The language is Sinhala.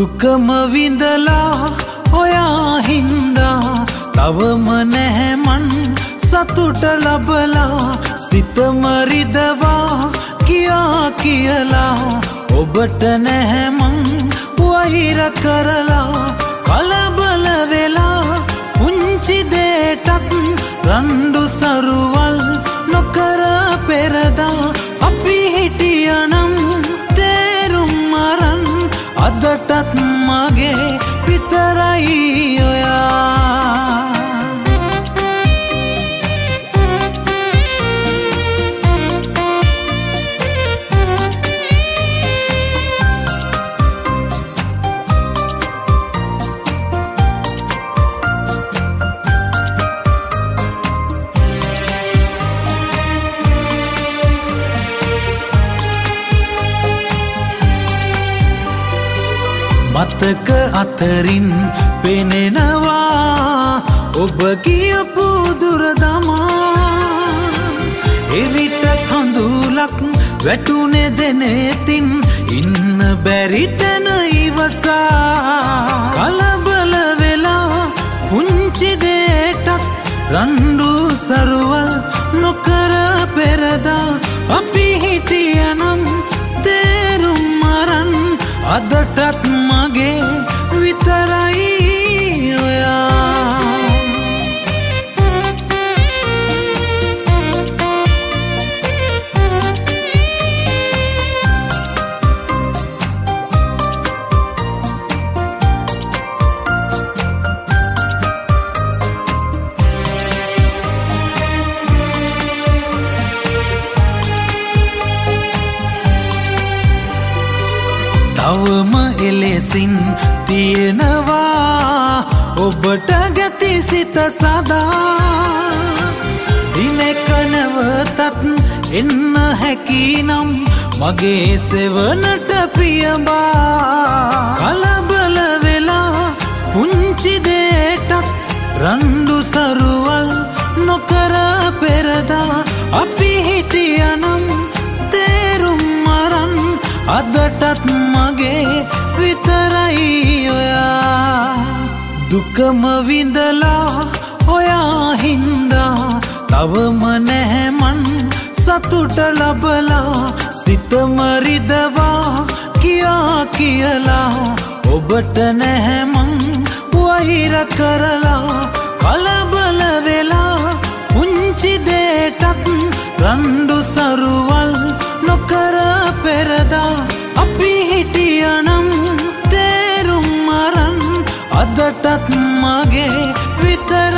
දුකම විඳලා ඔයා හින්දා තවම නැහැ මන් සතුට ලබලා සිතම රිදවා කියා කියලා ඔබට නැහැ මං වෛර කරලා කලබල වෙලා පුංචි දෙයටත් රණ්ඩු සරුවල් නොකර පෙරදා අපි හිටියනම් තේරුම් අරන් අදටත් මගේ විතරයි ඔයා මතක අතරින් පෙනෙනවා ඔබ කියපු දුරදමා එවිට කඳුලක් වැටුනේ දෙනෙතින් ඉන්න බැරි තැන ඉවසා කලබල වෙලා පුංචි දෙයටත් රණ්ඩු සරුවල් නොකර පෙරදා අපි හිටියනම් තේරුම් අරන් අදටත් මගේ විතරයි ඔයා තවම එලෙසින් තියෙනවා ඔබට ගැති සිත සදා දිනක නැවතත් එන්න හැකිනම් මගේ සෙවනට පියඹා කලබල වෙලා පුංචි දෙයටත් රණ්ඩු සරුවල් නොකර පෙරදා අපි හිටියනම් තේරුම් අරන් අදටත් මගේ විතරයි ඔයා දුකම විඳලා ඔයා හින්දා තවම නැහැ මන් සතුට ලබලා සිතම රිදවා කියා කියලා ඔබට නැහැ මං වෛර කරලා කලබල වෙලා පුංචි දෙයටත් රණ්ඩු සරුවල් නොකර පෙරදා අපි හිටියනම් තේරුම් අරන් අදටත් මගේ විතර